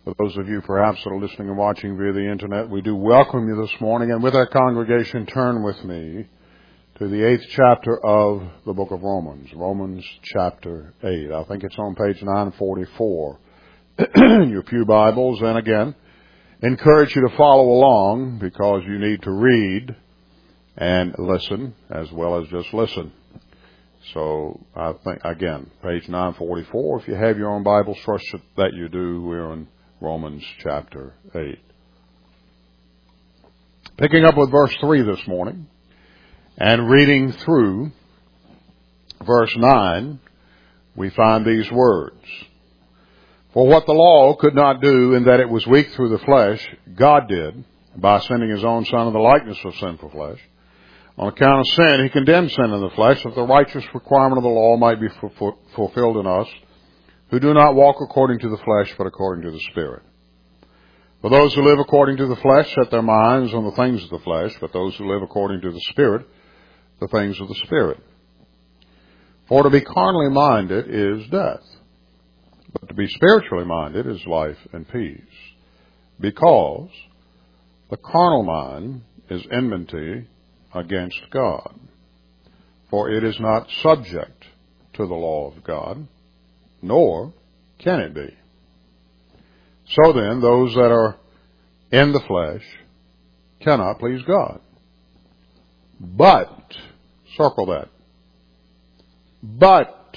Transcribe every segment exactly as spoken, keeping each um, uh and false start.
For those of you perhaps that are listening and watching via the internet, we do welcome you this morning. And with our congregation, turn with me to the eighth chapter of the book of Romans. Romans chapter eight. I think it's on page nine forty-four in your pew Bibles. And again, encourage you to follow along because you need to read and listen as well as just listen. So I think, again, page nine forty-four. If you have your own Bibles, trust that you do. We're in Romans chapter eight. Picking up with verse three this morning and reading through verse nine, we find these words. For what the law could not do in that it was weak through the flesh, God did by sending his own Son in the likeness of sinful flesh. On account of sin, he condemned sin in the flesh, that the righteous requirement of the law might be fulfilled in us, who do not walk according to the flesh, but according to the Spirit. For those who live according to the flesh set their minds on the things of the flesh, but those who live according to the Spirit, the things of the Spirit. For to be carnally minded is death, but to be spiritually minded is life and peace. Because the carnal mind is enmity against God, for it is not subject to the law of God, nor can it be. So then, those that are in the flesh cannot please God. But, circle that, but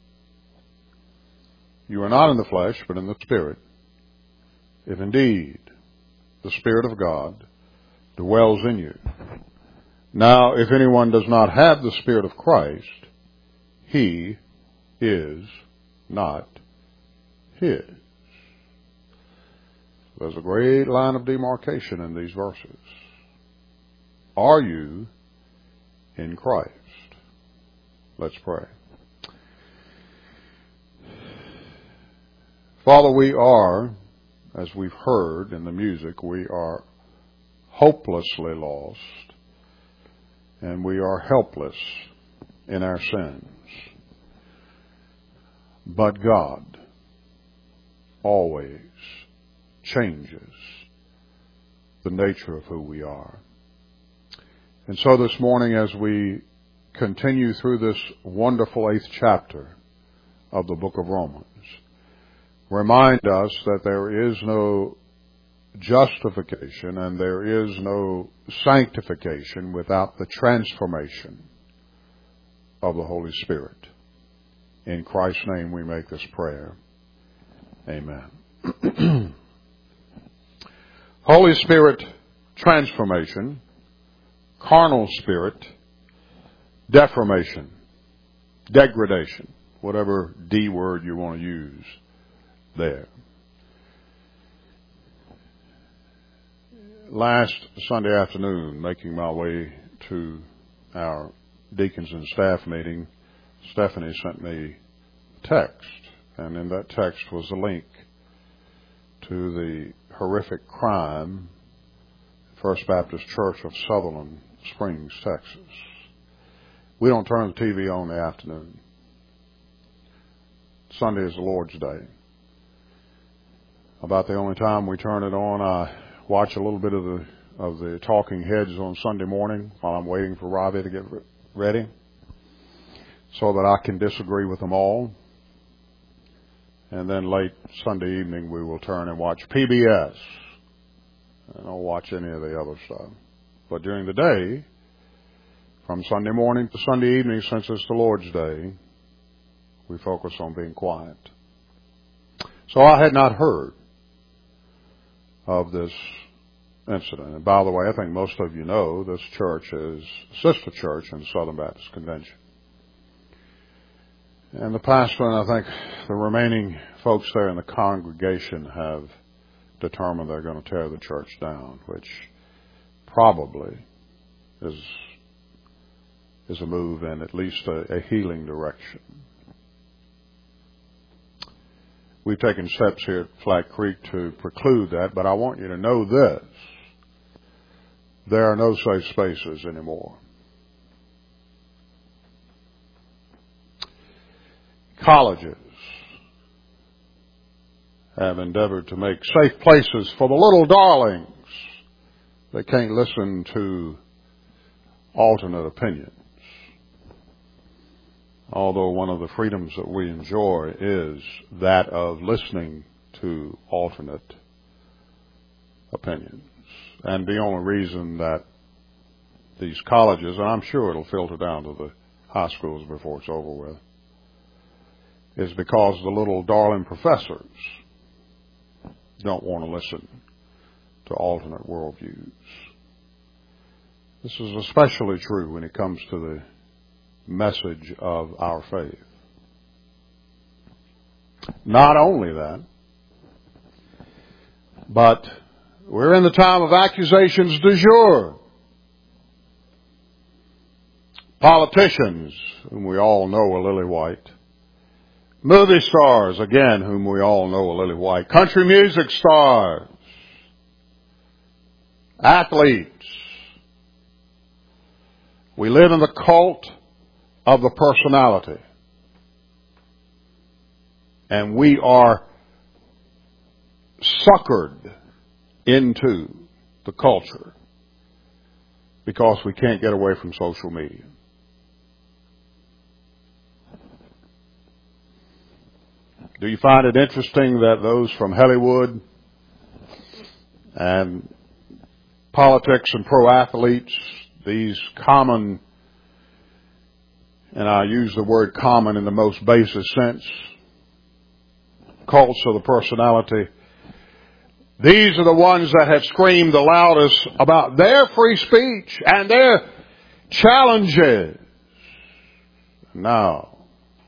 you are not in the flesh, but in the Spirit, if indeed the Spirit of God dwells in you. Now, if anyone does not have the Spirit of Christ, he is not his. There's a great line of demarcation in these verses. Are you in Christ? Let's pray. Father, we are, as we've heard in the music, we are hopelessly lost, and we are helpless in our sins. But God always changes the nature of who we are. And so this morning, as we continue through this wonderful eighth chapter of the book of Romans, remind us that there is no justification and there is no sanctification without the transformation of the Holy Spirit. In Christ's name we make this prayer. Amen. Holy Spirit transformation, carnal spirit deformation, degradation, whatever D word you want to use there. Last Sunday afternoon, making my way to our deacons and staff meeting, Stephanie sent me a text, and in that text was a link to the horrific crime at First Baptist Church of Sutherland Springs, Texas. We don't turn the T V on in the afternoon. Sunday is the Lord's Day. About the only time we turn it on, I watch a little bit of the of the talking heads on Sunday morning while I'm waiting for Robbie to get ready, so that I can disagree with them all. And then late Sunday evening, we will turn and watch P B S. I don't watch any of the other stuff. But during the day, from Sunday morning to Sunday evening, since it's the Lord's Day, we focus on being quiet. So I had not heard of this incident. And by the way, I think most of you know this church is a sister church in the Southern Baptist Convention. And the pastor and I think the remaining folks there in the congregation have determined they're going to tear the church down, which probably is is a move in at least a, a healing direction. We've taken steps here at Flat Creek to preclude that, but I want you to know this. There are no safe spaces anymore. Colleges have endeavored to make safe places for the little darlings that can't listen to alternate opinions. Although one of the freedoms that we enjoy is that of listening to alternate opinions. And the only reason that these colleges, and I'm sure it'll filter down to the high schools before it's over with, is because the little darling professors don't want to listen to alternate worldviews. This is especially true when it comes to the message of our faith. Not only that, but we're in the time of accusations du jour. Politicians, whom we all know are lily white. Movie stars, again, whom we all know are lily white. Country music stars. Athletes. We live in the cult of the personality. And we are suckered into the culture because we can't get away from social media. Do you find it interesting that those from Hollywood and politics and pro athletes, these common, and I use the word common in the most basic sense, cults of the personality, these are the ones that have screamed the loudest about their free speech and their challenges. Now,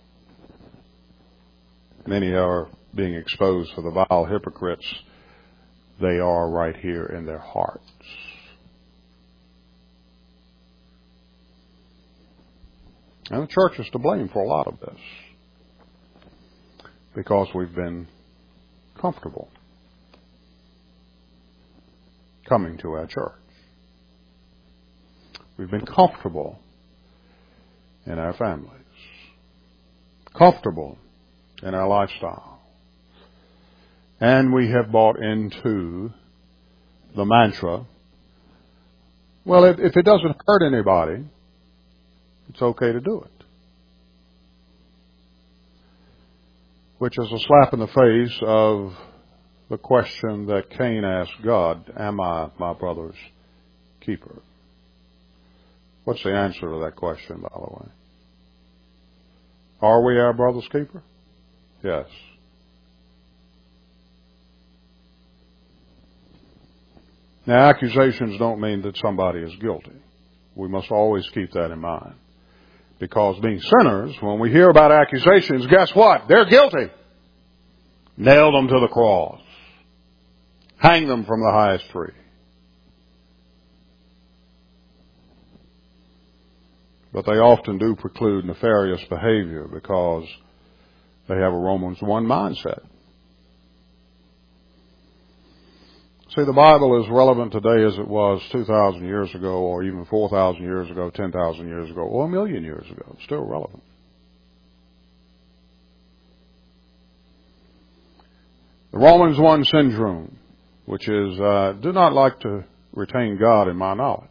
many are being exposed for the vile hypocrites they are right here in their hearts. And the church is to blame for a lot of this because we've been comfortable coming to our church. We've been comfortable in our families, comfortable in our lifestyle. And we have bought into the mantra, well, if, if it doesn't hurt anybody, it's okay to do it. Which is a slap in the face of the question that Cain asked God, am I my brother's keeper? What's the answer to that question, by the way? Are we our brother's keeper? Yes. Now, accusations don't mean that somebody is guilty. We must always keep that in mind. Because being sinners, when we hear about accusations, guess what? They're guilty. Nail them to the cross. Hang them from the highest tree. But they often do preclude nefarious behavior because they have a Romans one mindset. See, the Bible is relevant today as it was two thousand years ago, or even four thousand years ago, ten thousand years ago, or a million years ago. It's still relevant. The Romans one syndrome, which is, uh, do not like to retain God in my knowledge.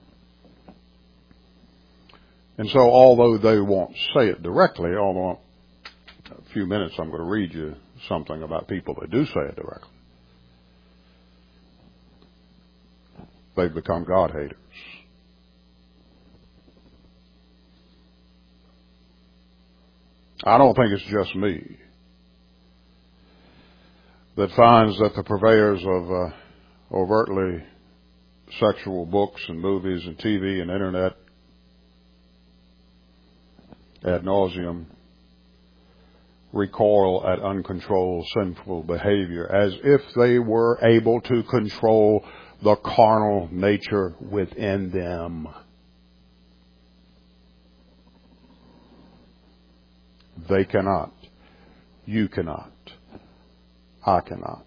And so, although they won't say it directly, although in a few minutes I'm going to read you something about people that do say it directly, they've become God haters. I don't think it's just me that finds that the purveyors of uh, overtly sexual books and movies and T V and internet ad nauseum recoil at uncontrolled sinful behavior as if they were able to control the carnal nature within them. They cannot. You cannot. I cannot.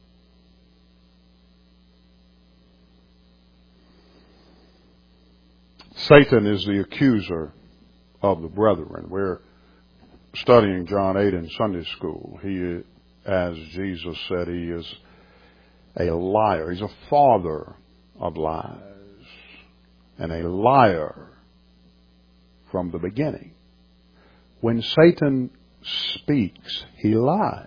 Satan is the accuser of the brethren. We're studying John eight in Sunday school. He as Jesus said, he is a liar. He's a father of lies and a liar from the beginning. When Satan speaks, he lies.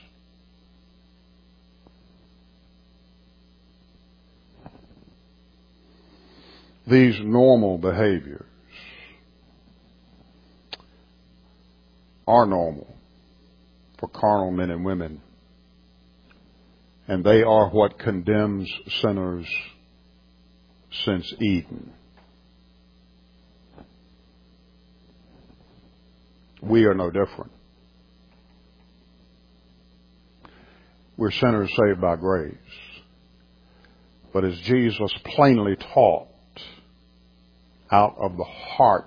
These normal behaviors are normal for carnal men and women, and they are what condemns sinners since Eden. We are no different. We're sinners saved by grace. But as Jesus plainly taught, out of the heart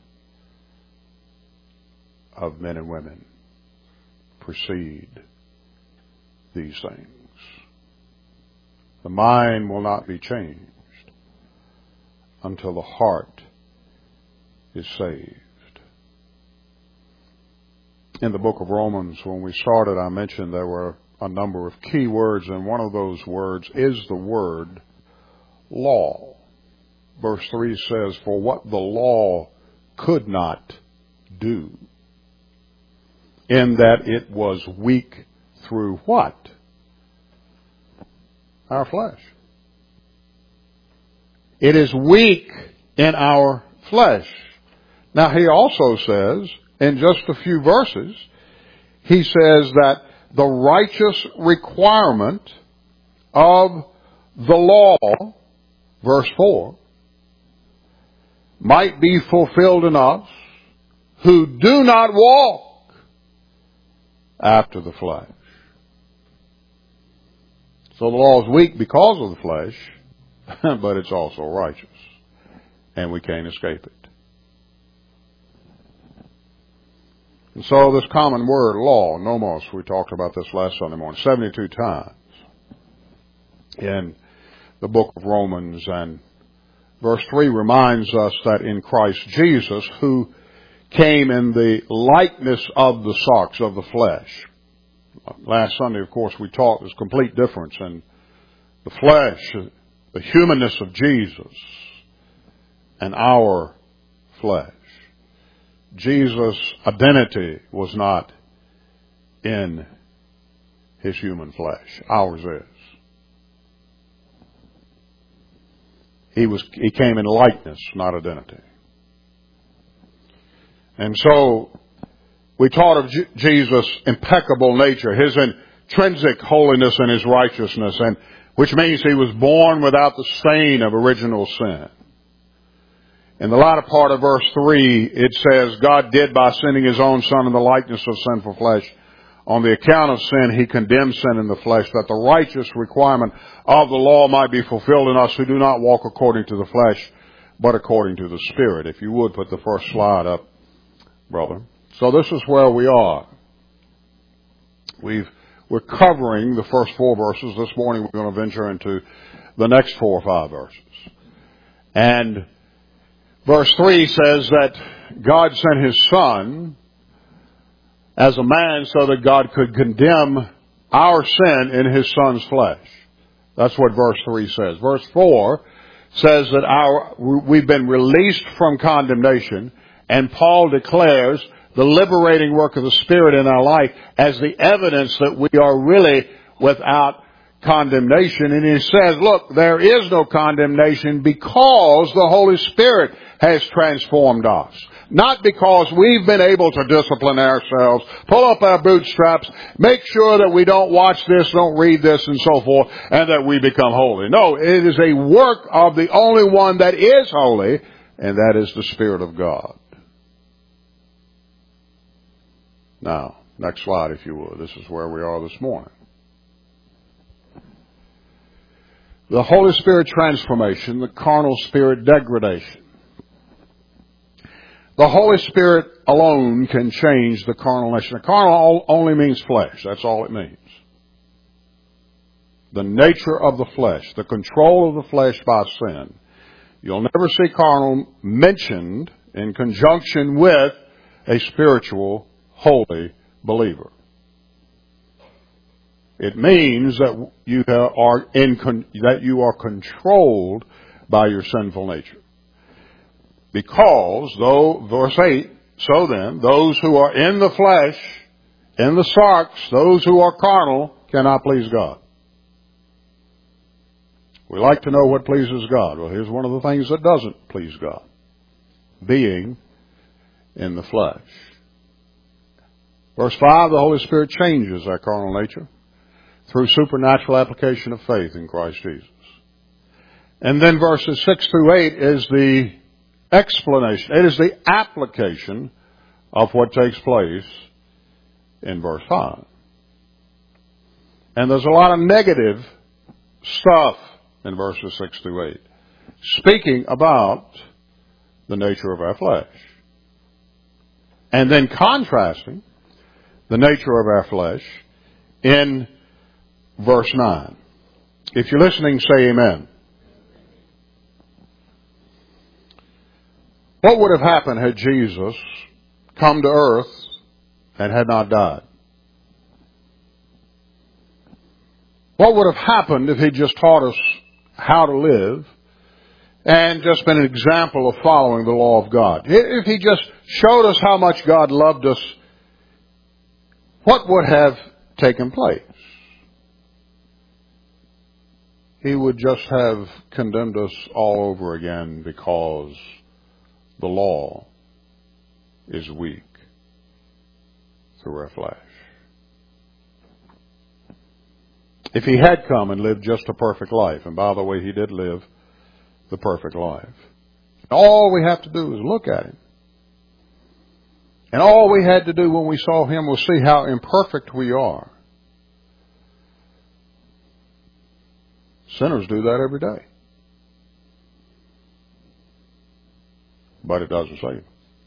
of men and women proceed these things. The mind will not be changed until the heart is saved. In the book of Romans, when we started, I mentioned there were a number of key words, and one of those words is the word law. Verse three says, for what the law could not do, in that it was weak through what? Our flesh. It is weak in our flesh. Now he also says, in just a few verses, he says that the righteous requirement of the law, verse four, might be fulfilled in us who do not walk after the flesh. So the law is weak because of the flesh, but it's also righteous, and we can't escape it. And so this common word, law, nomos, we talked about this last Sunday morning, seventy-two times in the book of Romans, and verse three reminds us that in Christ Jesus, who came in the likeness of the sarx, of the flesh. Last Sunday, of course, we taught there's complete difference in the flesh, the humanness of Jesus, and our flesh. Jesus' identity was not in his human flesh. Ours is. He was, he came in likeness, not identity. And so, we taught of J- Jesus' impeccable nature, his intrinsic holiness and his righteousness, and which means he was born without the stain of original sin. In the latter part of verse three, it says, God did by sending his own Son in the likeness of sinful flesh. On the account of sin, he condemned sin in the flesh, that the righteous requirement of the law might be fulfilled in us who do not walk according to the flesh, but according to the Spirit. If you would put the first slide up, brother. So this is where we are. We've, we're covering the first four verses. This morning we're going to venture into the next four or five verses. And verse three says that God sent his Son as a man so that God could condemn our sin in his Son's flesh. That's what verse three says. Verse four says that our, we've been released from condemnation, and Paul declares the liberating work of the Spirit in our life as the evidence that we are really without condemnation. And he says, look, there is no condemnation because the Holy Spirit has transformed us. Not because we've been able to discipline ourselves, pull up our bootstraps, make sure that we don't watch this, don't read this, and so forth, and that we become holy. No, it is a work of the only one that is holy, and that is the Spirit of God. Now, next slide, if you would. This is where we are this morning. The Holy Spirit transformation, the carnal spirit degradation. The Holy Spirit alone can change the carnal nature. The carnal only means flesh. That's all it means. The nature of the flesh, the control of the flesh by sin. You'll never see carnal mentioned in conjunction with a spiritual, holy believer. It means that you are in con- that you are controlled by your sinful nature. Because, though, verse eight, so then, those who are in the flesh, in the sarx, those who are carnal, cannot please God. We like to know what pleases God. Well, here's one of the things that doesn't please God. Being in the flesh. Verse five, the Holy Spirit changes our carnal nature through supernatural application of faith in Christ Jesus. And then verses six through eight is the explanation. It is the application of what takes place in verse five. And there's a lot of negative stuff in verses six through eight, speaking about the nature of our flesh. And then contrasting the nature of our flesh in verse nine. If you're listening, say amen. What would have happened had Jesus come to earth and had not died? What would have happened if he just taught us how to live and just been an example of following the law of God? If he just showed us how much God loved us, what would have taken place? He would just have condemned us all over again because the law is weak through our flesh. If he had come and lived just a perfect life, and by the way, he did live the perfect life, all we have to do is look at him. And all we had to do when we saw him was see how imperfect we are. Sinners do that every day. But it doesn't save them.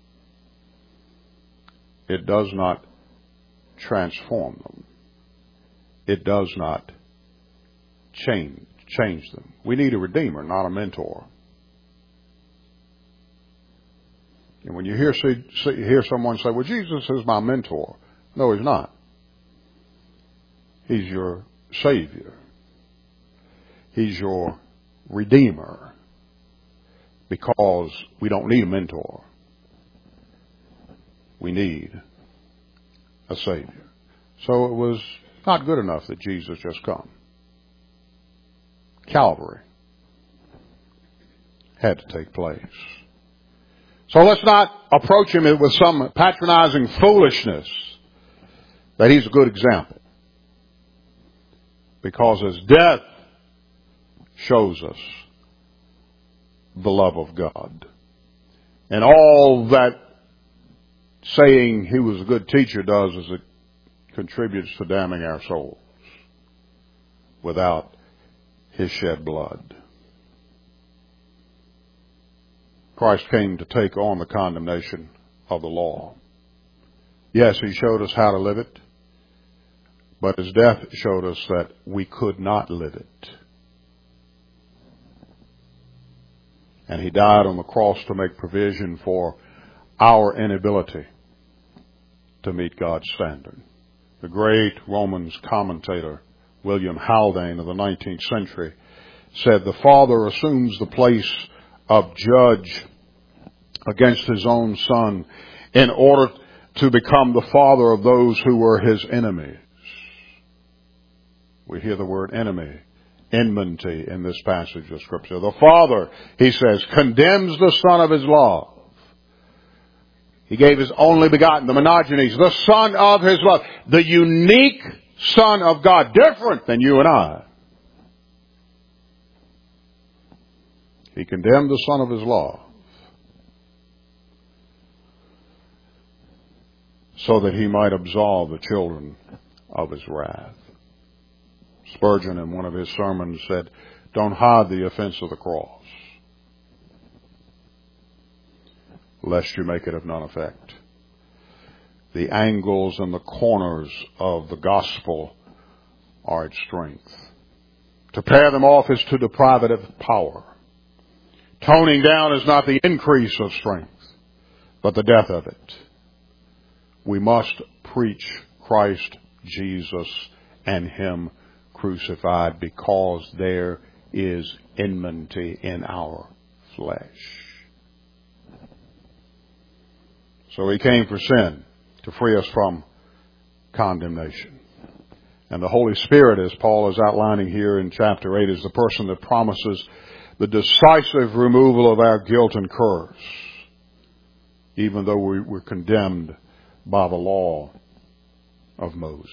It does not transform them. It does not change, change them. We need a redeemer, not a mentor. And when you hear, see, see, hear someone say, well, Jesus is my mentor. No, he's not. He's your Savior. He's your Redeemer. Because we don't need a mentor. We need a Savior. So it was not good enough that Jesus just come. Calvary had to take place. So let's not approach him with some patronizing foolishness that he's a good example. Because his death shows us the love of God. And all that saying he was a good teacher does is it contributes to damning our souls without his shed blood. Christ came to take on the condemnation of the law. Yes, he showed us how to live it, but his death showed us that we could not live it. And he died on the cross to make provision for our inability to meet God's standard. The great Romans commentator, William Haldane of the nineteenth century, said, the Father assumes the place of judge against his own Son in order to become the father of those who were his enemies. We hear the word enemy, enmity in this passage of Scripture. The Father, he says, condemns the Son of his love. He gave his only begotten, the monogenes, the Son of his love, the unique Son of God, different than you and I. He condemned the Son of his love so that he might absolve the children of his wrath. Spurgeon, in one of his sermons, said, don't hide the offense of the cross, lest you make it of none effect. The angles and the corners of the gospel are its strength. To pare them off is to deprive it of power. Toning down is not the increase of strength, but the death of it. We must preach Christ Jesus and him crucified, because there is enmity in our flesh. So he came for sin, to free us from condemnation. And the Holy Spirit, as Paul is outlining here in chapter eight, is the person that promises the decisive removal of our guilt and curse, even though we were condemned by the law of Moses.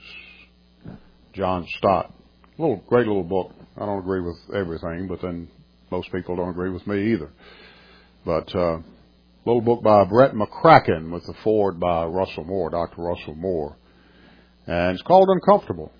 John Stott, a little, great little book. I don't agree with everything, but then most people don't agree with me either. But uh, a little book by Brett McCracken with the foreword by Russell Moore, Doctor Russell Moore. And it's called Uncomfortable.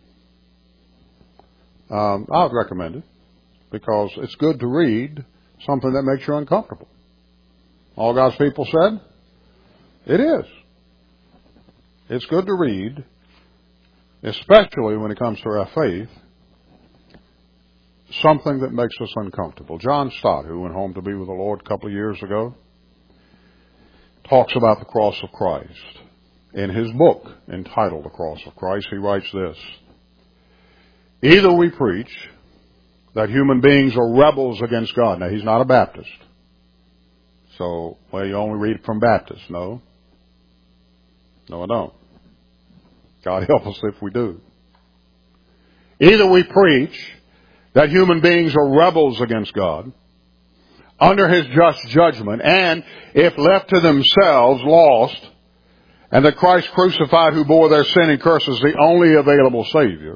Um, I would recommend it because it's good to read something that makes you uncomfortable. All God's people said? It is. It's good to read, especially when it comes to our faith, something that makes us uncomfortable. John Stott, who went home to be with the Lord a couple of years ago, talks about the cross of Christ. In his book entitled The Cross of Christ, he writes this: either we preach that human beings are rebels against God. Now, he's not a Baptist. So, well, you only read from Baptists. No. No, I don't. God help us if we do. Either we preach that human beings are rebels against God, under his just judgment, and if left to themselves, lost, and that Christ crucified, who bore their sin and curse, is the only available Savior.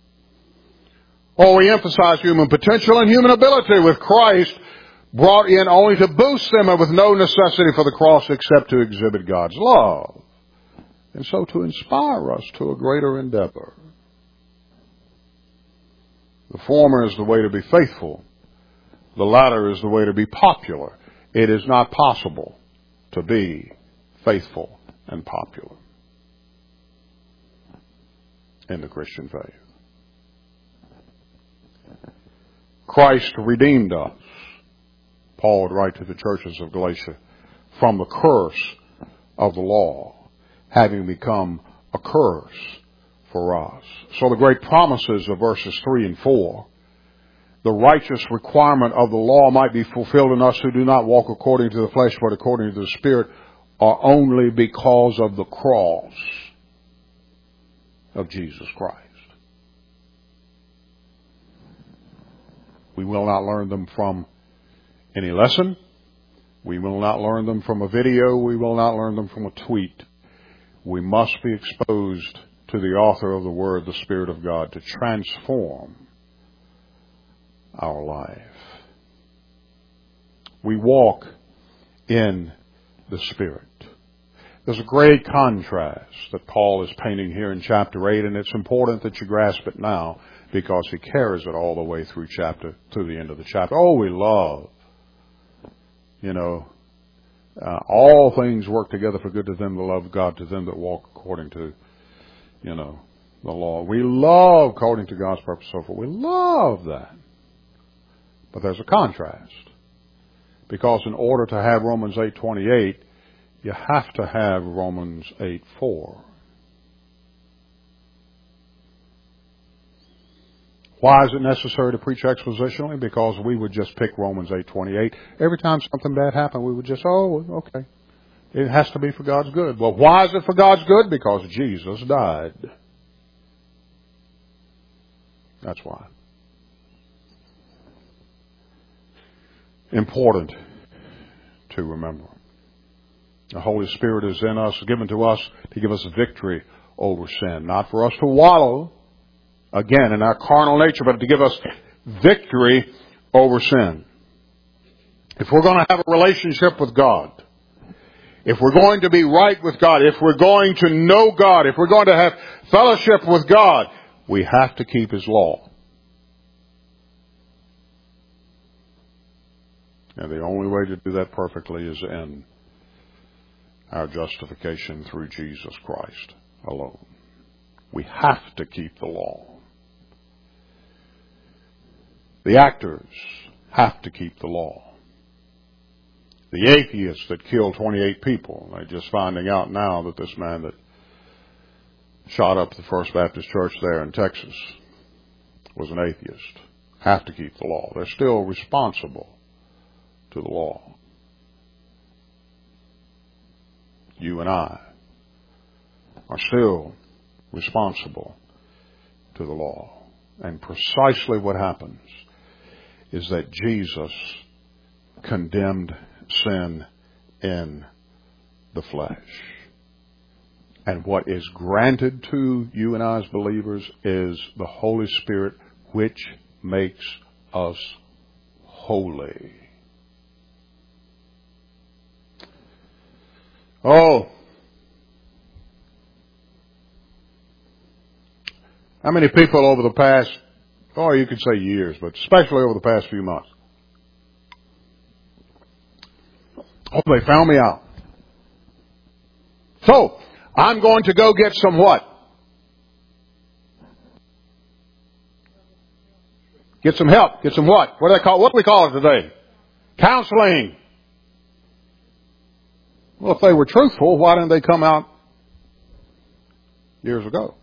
Or we emphasize human potential and human ability, with Christ brought in only to boost them and with no necessity for the cross except to exhibit God's love, and so to inspire us to a greater endeavor. The former is the way to be faithful. The latter is the way to be popular. It is not possible to be faithful and popular in the Christian faith. Christ redeemed us, Paul would write to the churches of Galatia, from the curse of the law, having become a curse for us. So the great promises of verses three and four, the righteous requirement of the law might be fulfilled in us who do not walk according to the flesh but according to the Spirit, are only because of the cross of Jesus Christ. We will not learn them from any lesson. We will not learn them from a video. We will not learn them from a tweet. We must be exposed to the author of the Word, the Spirit of God, to transform our life. We walk in the Spirit. There's a great contrast that Paul is painting here in chapter eight, and it's important that you grasp it now because he carries it all the way through chapter, through the end of the chapter. Oh, we love, you know, uh, all things work together for good to them that love God, to them that walk according to, you know, the law. We love according to God's purpose, so forth. We love that. But there's a contrast. Because in order to have Romans eight twenty-eight, you have to have Romans eight four. Why is it necessary to preach expositionally? Because we would just pick Romans eight twenty-eight. Every time something bad happened, we would just, oh, okay. It has to be for God's good. Well, why is it for God's good? Because Jesus died. That's why. Important to remember. The Holy Spirit is in us, given to us to give us victory over sin. Not for us to wallow, again, in our carnal nature, but to give us victory over sin. If we're going to have a relationship with God, if we're going to be right with God, if we're going to know God, if we're going to have fellowship with God, we have to keep His law. And the only way to do that perfectly is in our justification through Jesus Christ alone. We have to keep the law. The actors have to keep the law. The atheists that killed twenty-eight people, they're just finding out now that this man that shot up the First Baptist Church there in Texas was an atheist. Have to keep the law. They're still responsible to the law. You and I are still responsible to the law. And precisely what happens is that Jesus condemned sin in the flesh. And what is granted to you and I as believers is the Holy Spirit, which makes us holy. Oh, how many people over the past, or you could say years, but especially over the past few months, oh, they found me out. So, I'm going to go get some what? Get some help. Get some what? What do they call, what do we call it today? Counseling. Well, if they were truthful, why didn't they come out years ago?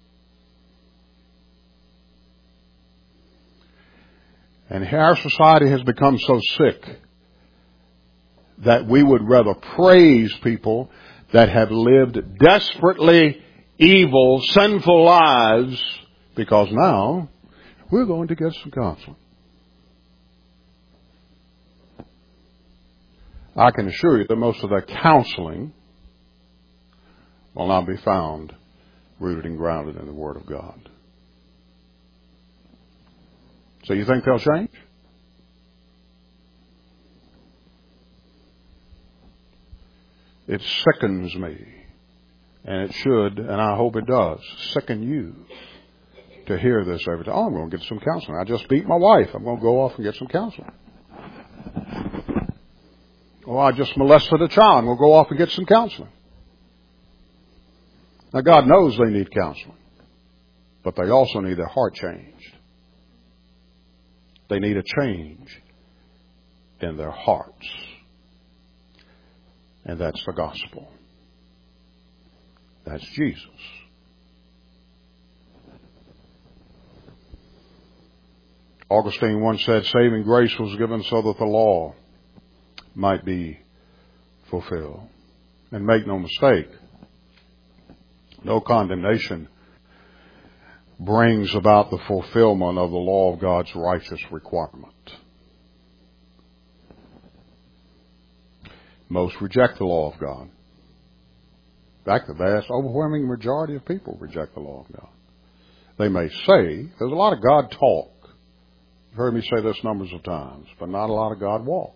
And our society has become so sick that we would rather praise people that have lived desperately evil, sinful lives, because now we're going to get some counseling. I can assure you that most of that counseling will not be found rooted and grounded in the Word of God. So you think they'll change? It sickens me, and it should, and I hope it does, sicken you to hear this every time. Oh, I'm going to get some counseling. I just beat my wife. I'm going to go off and get some counseling. Oh, I just molested a child. I'm going to go off and get some counseling. Now, God knows they need counseling, but they also need their heart changed. They need a change in their hearts. And that's the gospel. That's Jesus. Augustine once said, saving grace was given so that the law might be fulfilled. And make no mistake, no condemnation brings about the fulfillment of the law of God's righteous requirement. Most reject the law of God. In fact, the vast, overwhelming majority of people reject the law of God. They may say, there's a lot of God talk. You've heard me say this numbers of times, but not a lot of God walk.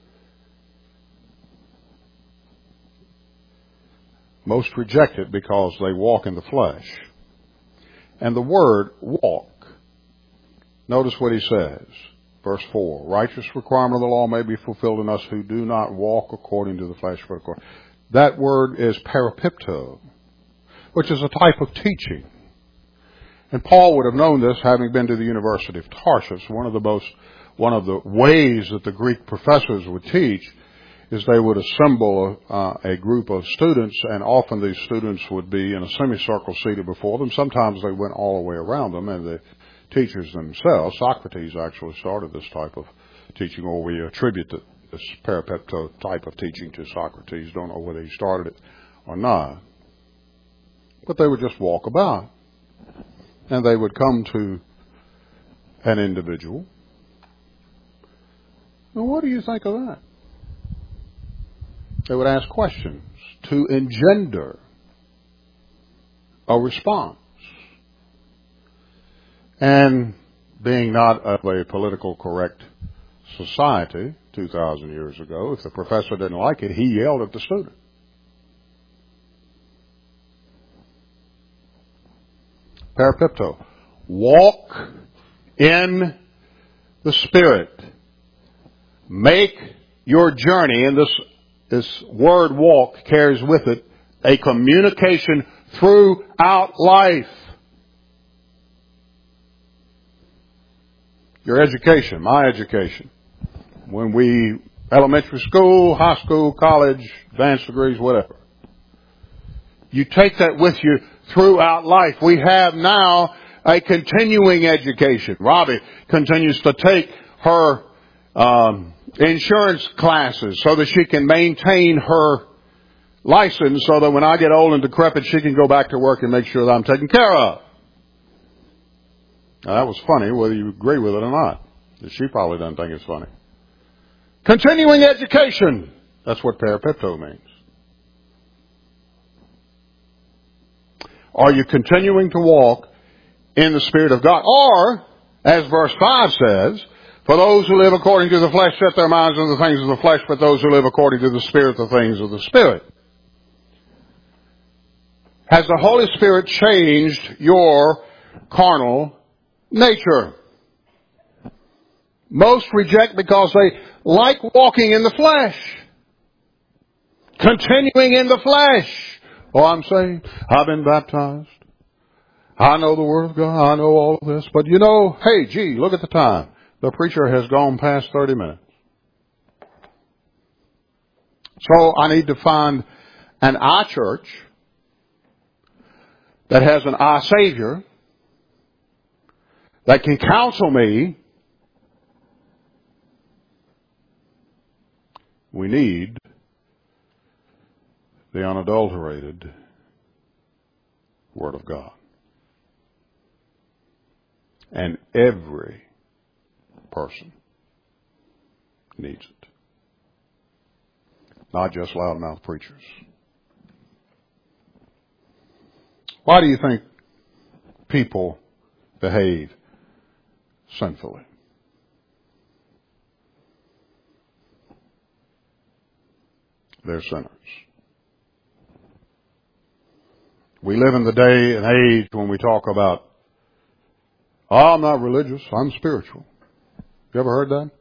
Most reject it because they walk in the flesh. And the word walk, notice what he says. Verse four, righteous requirement of the law may be fulfilled in us who do not walk according to the flesh. But according. That word is parapipto, which is a type of teaching. And Paul would have known this, having been to the University of Tarsus. One of the most, one of the ways that the Greek professors would teach is they would assemble a, uh, a group of students, and often these students would be in a semicircle seated before them. Sometimes they went all the way around them, and the teachers themselves, Socrates actually started this type of teaching, or we attribute the, this parapepto type of teaching to Socrates. Don't know whether he started it or not. But they would just walk about. And they would come to an individual. Now, what do you think of that? They would ask questions to engender a response. And being not of a political correct society two thousand years ago, if the professor didn't like it, he yelled at the student. Parapipto. Walk in the Spirit. Make your journey, and this, this word walk carries with it a communication throughout life. Your education, my education. When we, elementary school, high school, college, advanced degrees, whatever. You take that with you throughout life. We have now a continuing education. Robbie continues to take her um, insurance classes so that she can maintain her license so that when I get old and decrepit, she can go back to work and make sure that I'm taken care of. Now, that was funny, whether you agree with it or not. She probably doesn't think it's funny. Continuing education. That's what parapipto means. Are you continuing to walk in the Spirit of God? Or, as verse five says, for those who live according to the flesh set their minds on the things of the flesh, but those who live according to the Spirit, the things of the Spirit. Has the Holy Spirit changed your carnal nature? Most reject because they like walking in the flesh. Continuing in the flesh. Oh, I'm saved. I've been baptized. I know the Word of God. I know all of this. But you know, hey, gee, look at the time. The preacher has gone past thirty minutes. So I need to find an I church that has an I Savior that can counsel me. We need the unadulterated Word of God. And every person needs it. Not just loudmouth preachers. Why do you think people behave sinfully? They're sinners. We live in the day and age when we talk about, oh, I'm not religious, I'm spiritual. You ever heard that?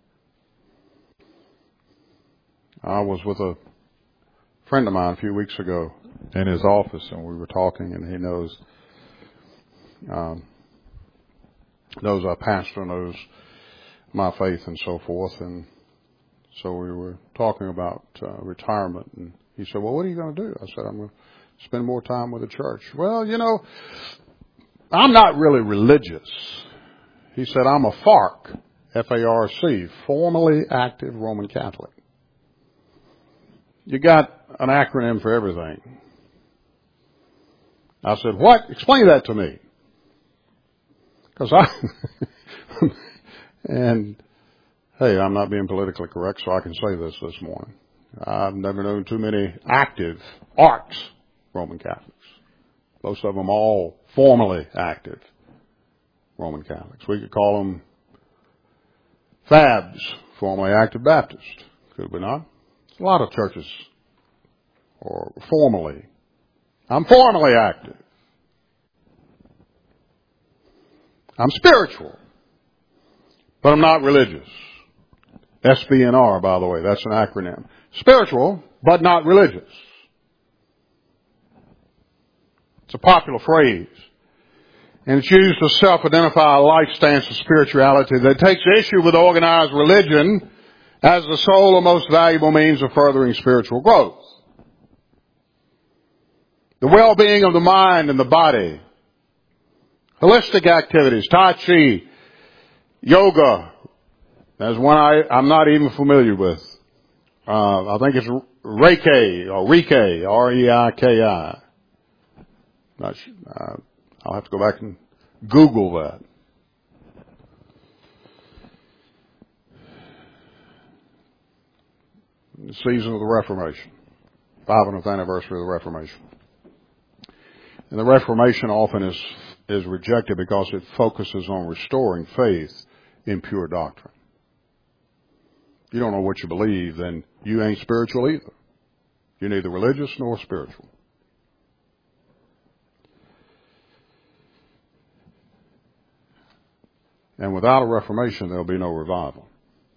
I was with a friend of mine a few weeks ago in his office, and we were talking, and he knows, um, knows our pastor, knows my faith and so forth, and so we were talking about uh, retirement, and he said, well, what are you going to do? I said, I'm going to spend more time with the church. Well, you know, I'm not really religious. He said, I'm a F A R C, F A R C, formally active Roman Catholic. You got an acronym for everything. I said, what? Explain that to me. Because I, and hey, I'm not being politically correct, so I can say this this morning. I've never known too many active A R Cs, Roman Catholics. Most of them all formally active Roman Catholics. We could call them F A Bs, formally active Baptists. Could we not? A lot of churches are formally. I'm formally active. I'm spiritual, but I'm not religious. S B N R, by the way, that's an acronym. Spiritual, but not religious. It's a popular phrase. And it's used to self-identify a life stance of spirituality that takes issue with organized religion as the sole or most valuable means of furthering spiritual growth. The well-being of the mind and the body. Holistic activities, Tai Chi, yoga. There's one I, I'm not even familiar with. Uh, I think it's Reiki, or Reiki, R E I K I. Not sure, uh, I'll have to go back and Google that. The season of the Reformation. five hundredth anniversary of the Reformation. And the Reformation often is, is rejected because it focuses on restoring faith in pure doctrine. You don't know what you believe, then you ain't spiritual either. You're neither religious nor spiritual. And without a reformation, there'll be no revival.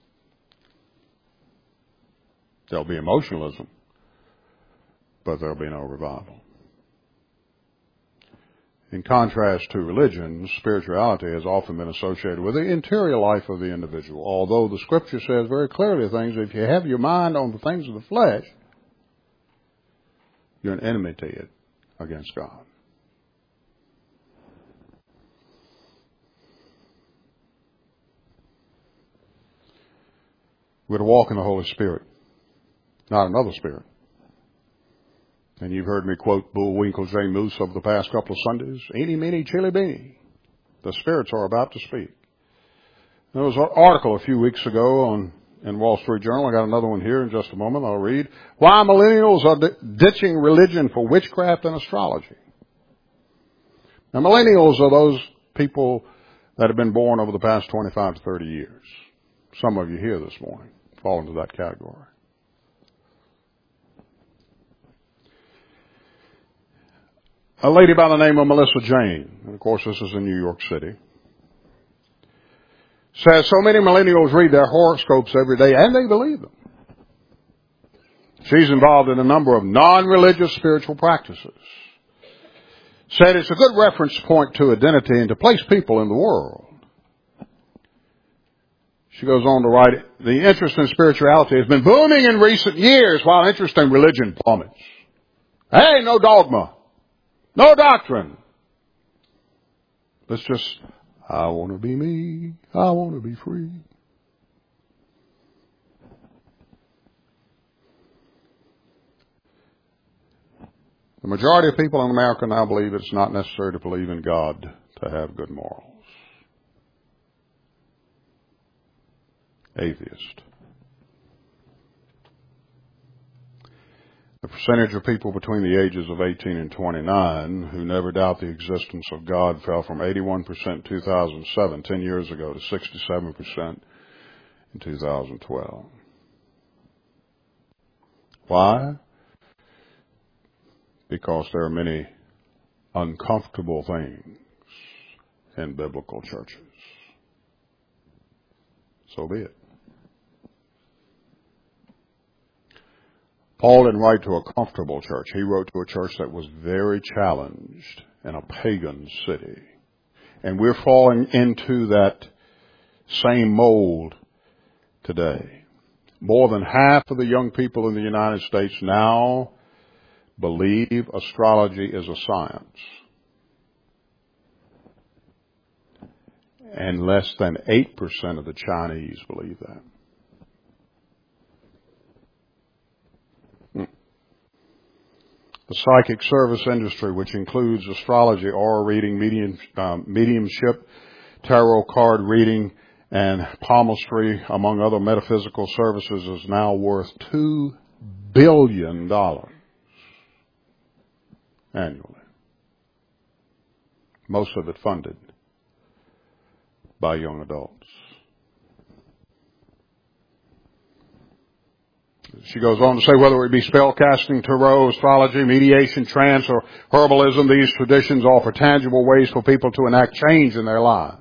There'll be emotionalism, but there'll be no revival. In contrast to religion, spirituality has often been associated with the interior life of the individual. Although the Scripture says very clearly things, if you have your mind on the things of the flesh, you're an enmity against God. We're to walk in the Holy Spirit, not another spirit. And you've heard me quote Bullwinkle J. Moose over the past couple of Sundays. Eeny, meeny, chilly, beany. The spirits are about to speak. There was an article a few weeks ago on in Wall Street Journal. I got another one here in just a moment. I'll read. Why millennials are di- ditching religion for witchcraft and astrology. Now, millennials are those people that have been born over the past twenty-five to thirty years. Some of you here this morning fall into that category. A lady by the name of Melissa Jane, and of course this is in New York City, says so many millennials read their horoscopes every day and they believe them. She's involved in a number of non-religious spiritual practices. Said it's a good reference point to identity and to place people in the world. She goes on to write, the interest in spirituality has been booming in recent years while interest in religion plummets. Hey, no dogma. No doctrine. Let's just, I want to be me. I want to be free. The majority of people in America now believe it's not necessary to believe in God to have good morals. Atheist. The percentage of people between the ages of eighteen and twenty-nine who never doubt the existence of God fell from eighty-one percent in two thousand seven, ten years ago, to sixty-seven percent in two thousand twelve. Why? Because there are many uncomfortable things in biblical churches. So be it. Paul didn't write to a comfortable church. He wrote to a church that was very challenged in a pagan city. And we're falling into that same mold today. More than half of the young people in the United States now believe astrology is a science. And less than eight percent of the Chinese believe that. The psychic service industry, which includes astrology, aura reading, medium, um, mediumship, tarot card reading, and palmistry, among other metaphysical services, is now worth two billion dollars annually. Most of it funded by young adults. She goes on to say whether it be spellcasting, tarot, astrology, mediation, trance, or herbalism, these traditions offer tangible ways for people to enact change in their lives.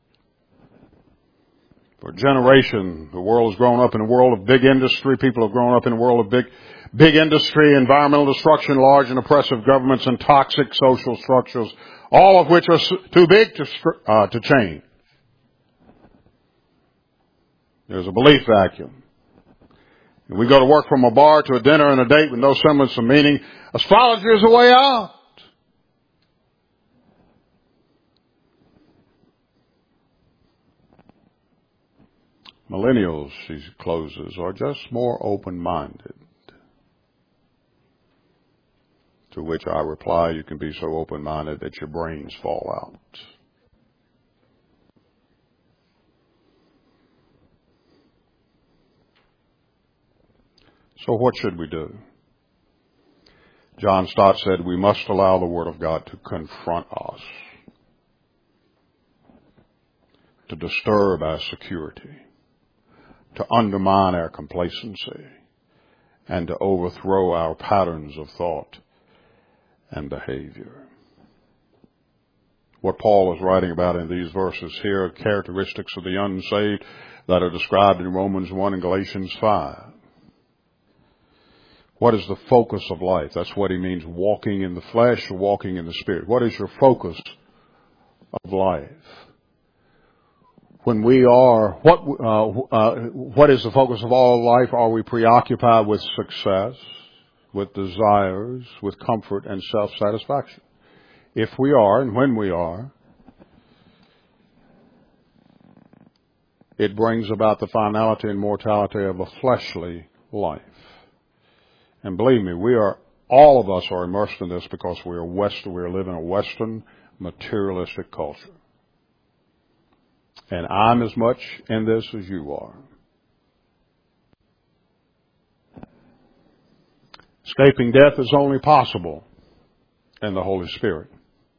For a generation, the world has grown up in a world of big industry. People have grown up in a world of big, big industry, environmental destruction, large and oppressive governments, and toxic social structures, all of which are too big to, uh, to change. There's a belief vacuum. We go to work from a bar to a dinner and a date with no semblance of meaning. Astrology is a way out. Millennials, she closes, are just more open-minded. To which I reply, you can be so open-minded that your brains fall out. So what should we do? John Stott said we must allow the Word of God to confront us, to disturb our security, to undermine our complacency, and to overthrow our patterns of thought and behavior. What Paul is writing about in these verses here are characteristics of the unsaved that are described in Romans one and Galatians five. What is the focus of life? That's what he means, walking in the flesh or walking in the Spirit. What is your focus of life? When we are, what uh, uh, what is the focus of all life? Are we preoccupied with success, with desires, with comfort and self-satisfaction? If we are, and when we are, it brings about the finality and mortality of a fleshly life. And believe me, we are, all of us are immersed in this because we are West, we are living a Western materialistic culture. And I'm as much in this as you are. Escaping death is only possible in the Holy Spirit.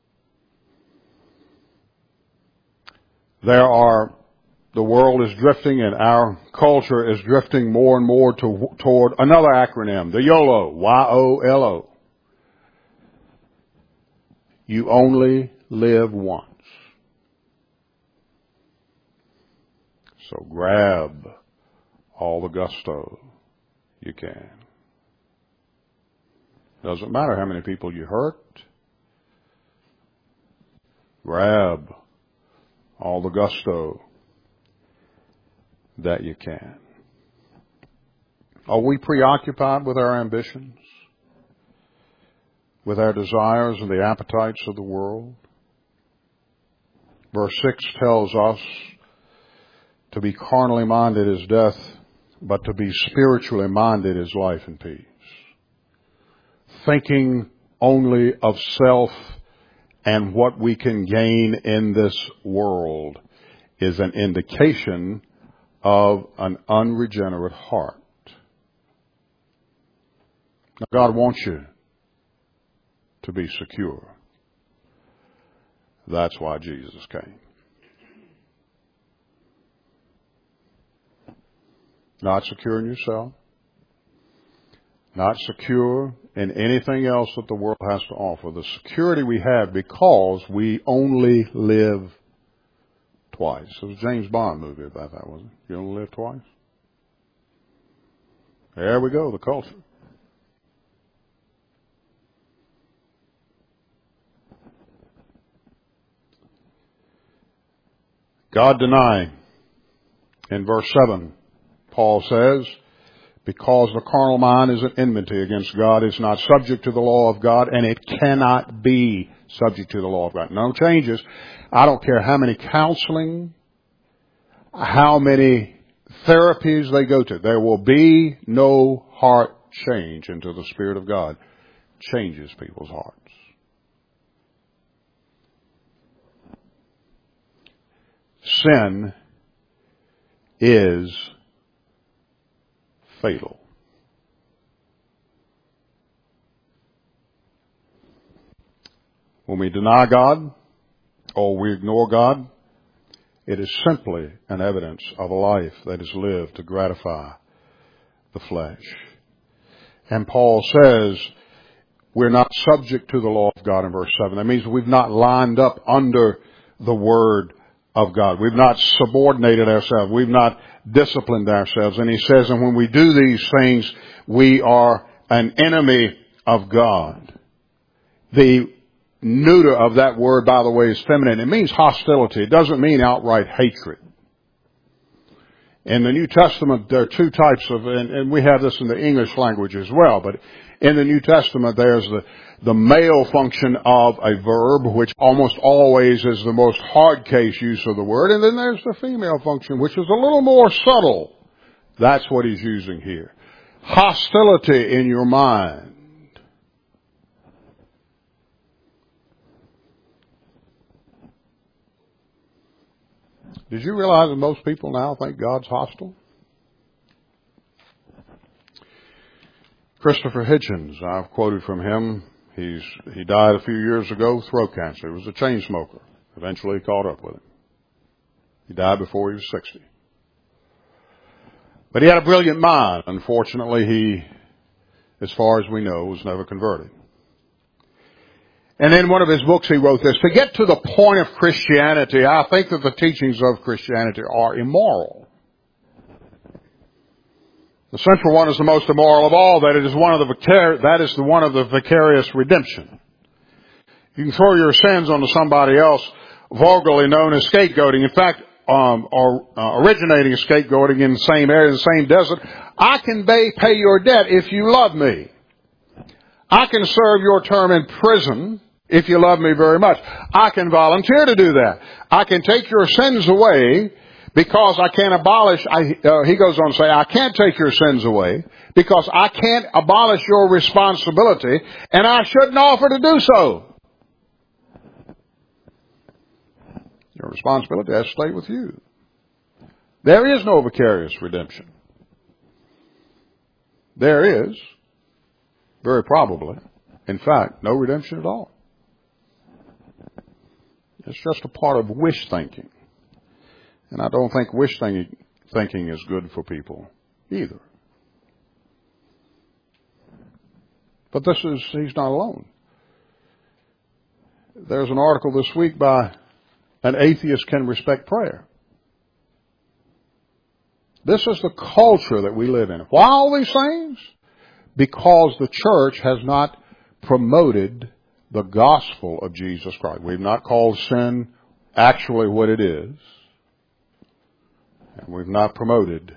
There are, the world is drifting and our culture is drifting more and more to, toward another acronym, the YOLO, Y O L O. You only live once. So grab all the gusto you can. Doesn't matter how many people you hurt. Grab all the gusto that you can. Are we preoccupied with our ambitions? With our desires and the appetites of the world? Verse six tells us to be carnally minded is death, but to be spiritually minded is life and peace. Thinking only of self and what we can gain in this world is an indication of an unregenerate heart. Now, God wants you to be secure. That's why Jesus came. Not secure in yourself. Not secure in anything else that the world has to offer. The security we have because we only live twice. There was a James Bond movie about that, wasn't it? You only live twice? There we go, the culture. God denying. In verse seven, Paul says, because the carnal mind is an enmity against God, it's not subject to the law of God, and it cannot be subject to the law of God. No changes. I don't care how many counseling, how many therapies they go to. There will be no heart change until the Spirit of God changes people's hearts. Sin is fatal. When we deny God or we ignore God, it is simply an evidence of a life that is lived to gratify the flesh. And Paul says we're not subject to the law of God in verse seven. That means we've not lined up under the Word of God. We've not subordinated ourselves. We've not disciplined ourselves. And he says, and when we do these things, we are an enemy of God. The neuter of that word, by the way, is feminine. It means hostility. It doesn't mean outright hatred. In the New Testament, there are two types of, and, and we have this in the English language as well, but in the New Testament, there's the, the male function of a verb, which almost always is the most hard case use of the word. And then there's the female function, which is a little more subtle. That's what he's using here. Hostility in your mind. Did you realize that most people now think God's hostile? Christopher Hitchens, I've quoted from him. He's, he died a few years ago, throat cancer. He was a chain smoker. Eventually caught up with him. He died before he was sixty. But he had a brilliant mind. Unfortunately, he, as far as we know, was never converted. And in one of his books he wrote this, to get to the point of Christianity, I think that the teachings of Christianity are immoral. The central one is the most immoral of all, that it is one of the vicar- that is the one of the vicarious redemption. You can throw your sins onto somebody else, vulgarly known as scapegoating. In fact, um, or uh, originating scapegoating in the same area, in the same desert. I can pay, pay your debt if you love me. I can serve your term in prison if you love me very much. I can volunteer to do that. I can take your sins away Because I can't abolish, I, uh, he goes on to say, I can't take your sins away because I can't abolish your responsibility, and I shouldn't offer to do so. Your responsibility has to stay with you. There is no vicarious redemption. There is, very probably, in fact, no redemption at all. It's just a part of wish thinking. And I don't think wish thinking, thinking is good for people either. But this is, he's not alone. There's an article this week by An Atheist Can Respect Prayer. This is the culture that we live in. Why all these things? Because the church has not promoted the gospel of Jesus Christ. We've not called sin actually what it is. And we've not promoted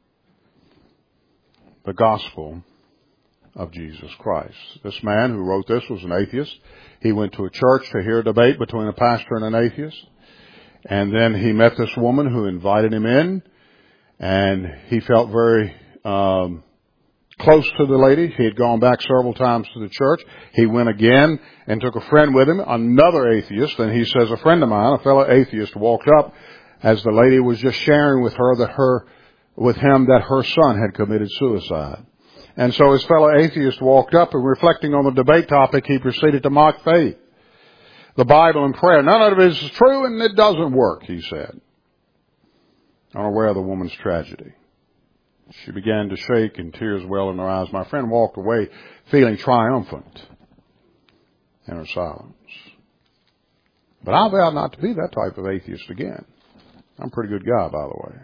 the gospel of Jesus Christ. This man who wrote this was an atheist. He went to a church to hear a debate between a pastor and an atheist. And then he met this woman who invited him in. And he felt very um, close to the lady. He had gone back several times to the church. He went again and took a friend with him, another atheist. And he says, a friend of mine, a fellow atheist, walked up as the lady was just sharing with her that her, with him that her son had committed suicide. And so his fellow atheist walked up and, reflecting on the debate topic, he proceeded to mock faith, the Bible and prayer. None of it is true and it doesn't work, he said, unaware of the woman's tragedy. She began to shake and tears welled in her eyes. My friend walked away feeling triumphant in her silence. But I vowed not to be that type of atheist again. I'm a pretty good guy, by the way.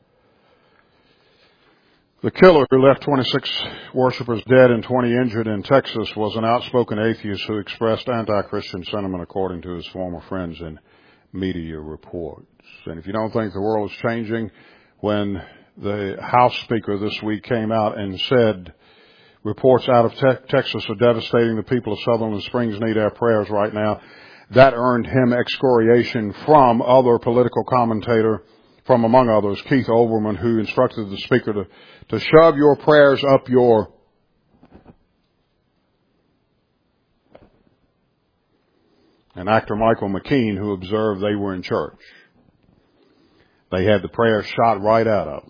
The killer who left twenty-six worshipers dead and twenty injured in Texas was an outspoken atheist who expressed anti-Christian sentiment, according to his former friends in media reports. And if you don't think the world is changing, when the House Speaker this week came out and said, reports out of te- Texas are devastating, the people of Sutherland Springs need our prayers right now, that earned him excoriation from other political commentator, from among others, Keith Olbermann, who instructed the Speaker to, to shove your prayers up your and actor Michael McKean, who observed they were in church. They had the prayer shot right out of them.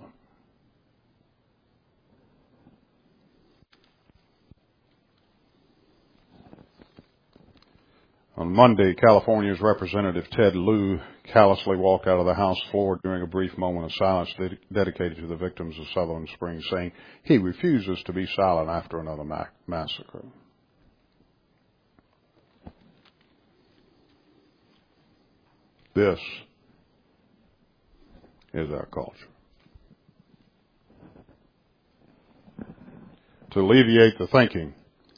On Monday, California's Representative Ted Lieu callously walked out of the House floor during a brief moment of silence ded- dedicated to the victims of Sutherland Springs, saying he refuses to be silent after another ma- massacre. This is our culture. To alleviate the thinking,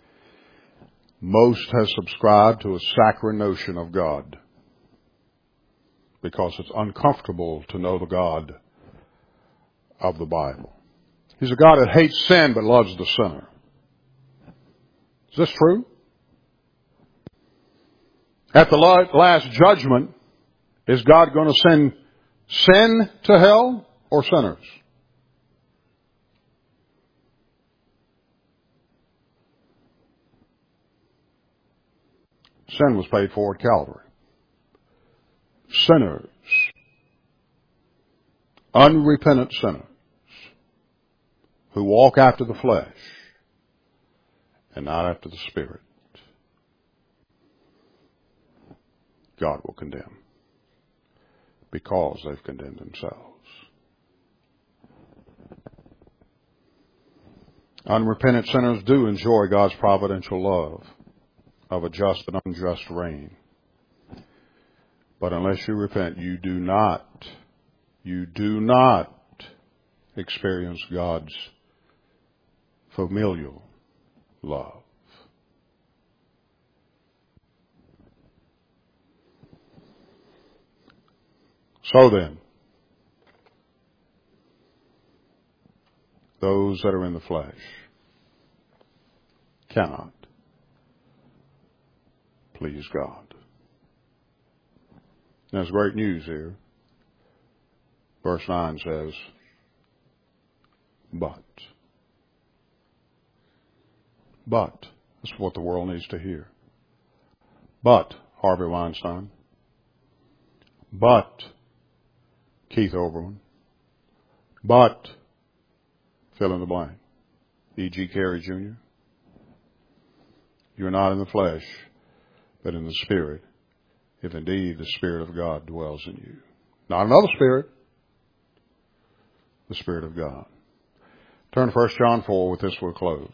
most has subscribed to a saccharine notion of God because it's uncomfortable to know the God of the Bible. He's a God that hates sin but loves the sinner. Is this true? At the last judgment, is God going to send sin to hell or sinners? Sin was paid for at Calvary. Sinners, unrepentant sinners, who walk after the flesh and not after the Spirit, God will condemn because they've condemned themselves. Unrepentant sinners do enjoy God's providential love of a just and unjust reign. But unless you repent, you do not, you do not experience God's familial love. So then, those that are in the flesh cannot please God. There's great news here. Verse nine says, but. But. That's what the world needs to hear. But, Harvey Weinstein. But, Keith Oberlin. But, fill in the blank. E G. Carey Junior You are not in the flesh, but in the Spirit, if indeed the Spirit of God dwells in you. Not another Spirit, the Spirit of God. Turn to First John four. With this we'll close.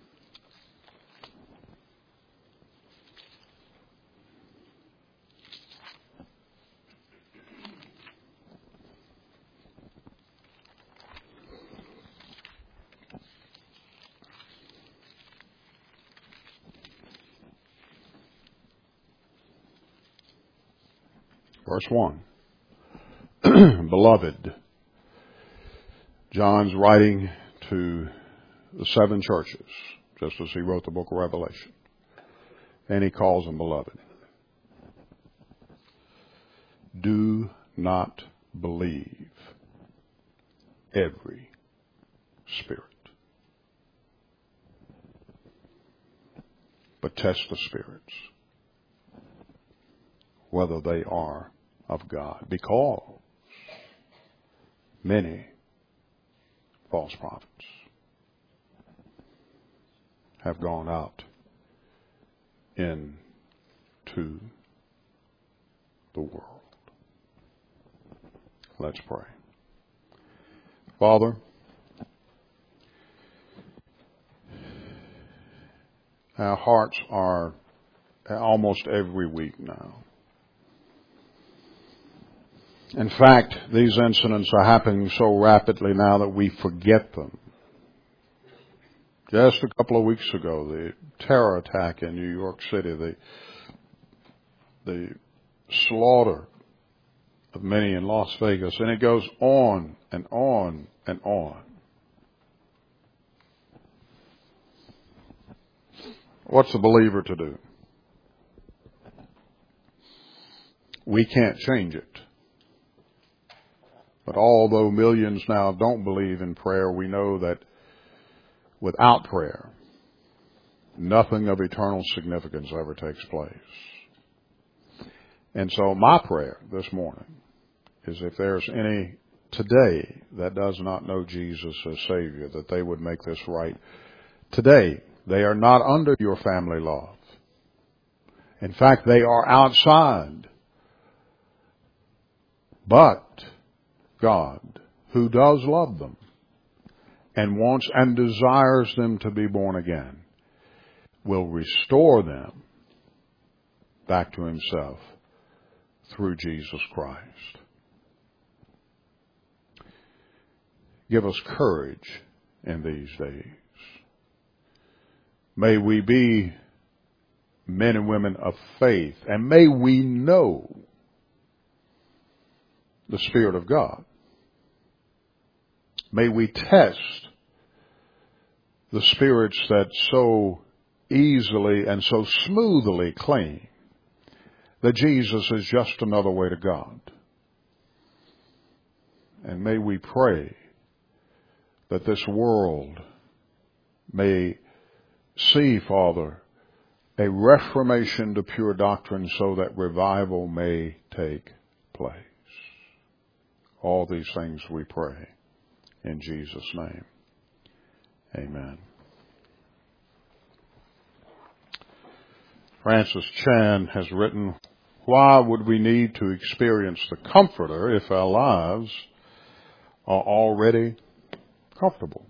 Verse one. Beloved, John's writing to the seven churches, just as he wrote the book of Revelation. And he calls them beloved. Do not believe every spirit, but test the spirits, whether they are of God, because many false prophets have gone out into the world. Let's pray. Father, our hearts are almost every week now. In fact, these incidents are happening so rapidly now that we forget them. Just a couple of weeks ago, the terror attack in New York City, the, the slaughter of many in Las Vegas, and it goes on and on and on. What's the believer to do? We can't change it. But although millions now don't believe in prayer, we know that without prayer, nothing of eternal significance ever takes place. And so my prayer this morning is if there's any today that does not know Jesus as Savior, that they would make this right. Today, they are not under your family law. In fact, they are outside. But God, who does love them and wants and desires them to be born again, will restore them back to Himself through Jesus Christ. Give us courage in these days. May we be men and women of faith, and may we know the Spirit of God. May we test the spirits that so easily and so smoothly claim that Jesus is just another way to God. And may we pray that this world may see, Father, a reformation to pure doctrine so that revival may take place. All these things we pray in Jesus' name. Amen. Francis Chan has written, why would we need to experience the Comforter if our lives are already comfortable?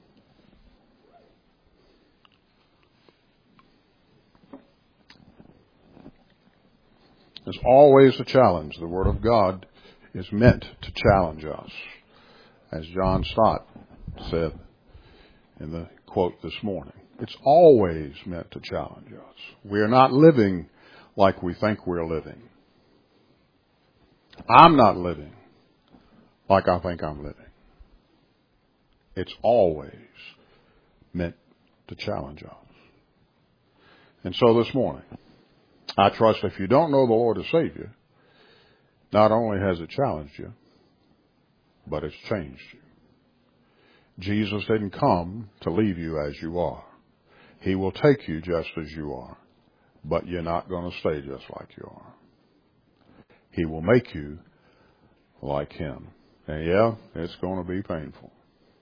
There's always a challenge. The Word of God is meant to challenge us. As John Stott said in the quote this morning, it's always meant to challenge us. We are not living like we think we're living. I'm not living like I think I'm living. It's always meant to challenge us. And so this morning, I trust if you don't know the Lord as Savior, not only has it challenged you, but it's changed you. Jesus didn't come to leave you as you are. He will take you just as you are, but you're not going to stay just like you are. He will make you like Him. And yeah, it's going to be painful,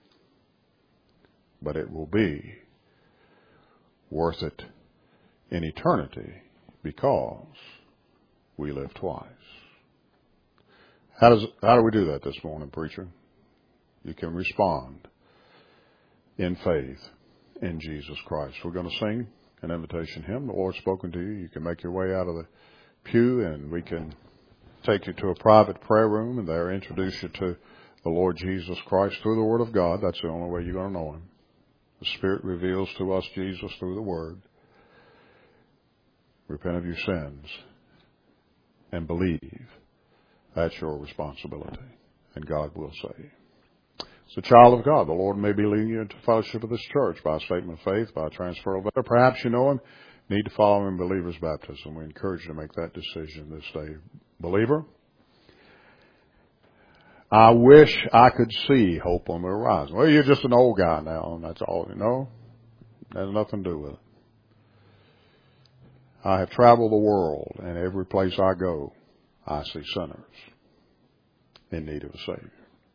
but it will be worth it in eternity because we live twice. How does how do we do that this morning, preacher? You can respond in faith in Jesus Christ. We're going to sing an invitation hymn. The Lord's spoken to you. You can make your way out of the pew, and we can take you to a private prayer room and there introduce you to the Lord Jesus Christ through the Word of God. That's the only way you're going to know Him. The Spirit reveals to us Jesus through the Word. Repent of your sins and believe. That's your responsibility, and God will save. As a child of God, the Lord may be leading you into fellowship of this church by a statement of faith, by a transfer of letter. Perhaps you know Him, need to follow Him in believer's baptism. We encourage you to make that decision this day. Believer, I wish I could see hope on the horizon. Well, you're just an old guy now, and that's all you know. Has nothing to do with it. I have traveled the world, and every place I go, I see sinners in need of a Savior.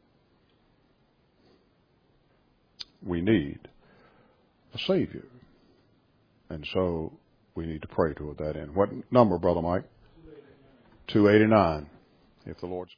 We need a Savior. And so we need to pray toward that end. What number, Brother Mike? two eighty-nine. If the Lord's